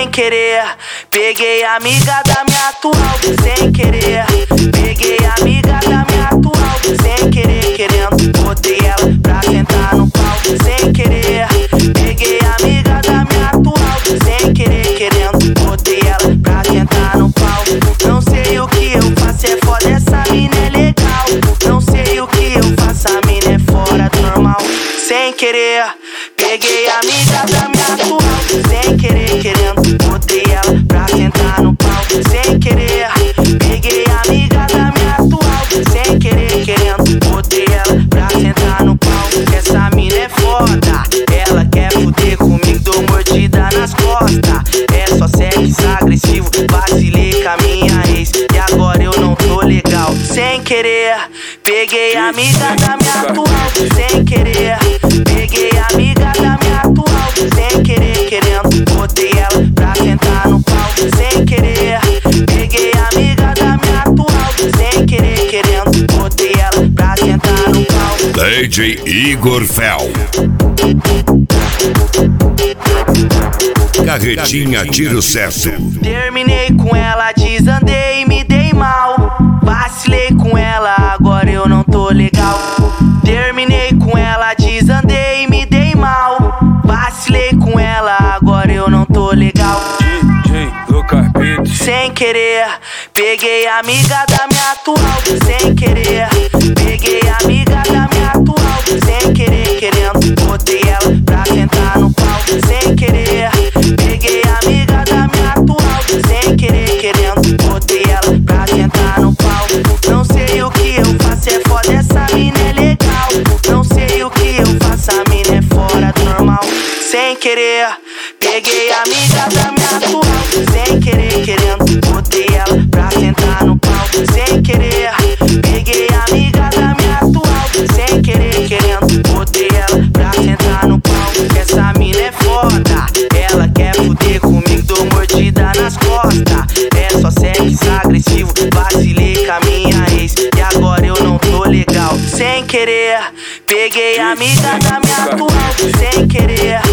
sem querer. Peguei a amiga da minha atual, sem querer. Peguei a amiga da minha atual, sem querer, querendo. Botei ela pra sentar no pau, sem querer. Peguei a amiga da minha atual, sem querer, querendo. Botei ela pra sentar no pau. Não sei o que eu faço, é foda, essa mina é legal. Não sei o que eu faço, a mina é fora do normal. Sem querer, peguei a amiga da minha atual, sem querer, querendo. Botei ela pra sentar no pau, sem querer. Peguei a amiga da minha atual, sem querer, querendo. Botei ela pra sentar no pau. Essa mina é foda, ela quer fuder comigo, dou mordida nas costas. É só sexo agressivo, vacilei com a minha ex e agora eu não tô legal. Sem querer, peguei a amiga da minha atual, sem querer. Peguei a amiga da minha atual, sem querer, querendo. Botei ela pra sentar no pau, sem querer. Peguei a amiga da minha atual, sem querer, querendo. Botei ela pra sentar no pau. DJ Igor Fel. Carretinha tiro certo. Terminei com ela, desandei e me dei mal. Vacilei com ela, agora eu não tô legal. Terminei com ela, desandei e me dei mal. Vacilei com ela, agora eu não tô legal. Sem querer, peguei a amiga da minha atual, sem querer. Peguei a amiga da minha atual, sem querer, querendo. Botei ela pra sentar no pau, sem querer. Peguei a amiga da minha atual, sem querer, querendo. Botei ela pra sentar no pau. Não sei o que eu faço, é foda, essa mina é legal. Não sei o que eu faço, a mina é fora do normal. Sem querer, peguei a amiga da minha atual, sem querer, querendo. Botei ela pra sentar no pau, sem querer. Peguei a amiga da minha atual, sem querer, querendo. Botei ela pra sentar no pau. Essa mina é foda, ela quer fuder comigo, dou mordida nas costas. É só sexo agressivo, vacilei com a minha ex e agora eu não tô legal. Sem querer, peguei a amiga da minha atual, sem querer.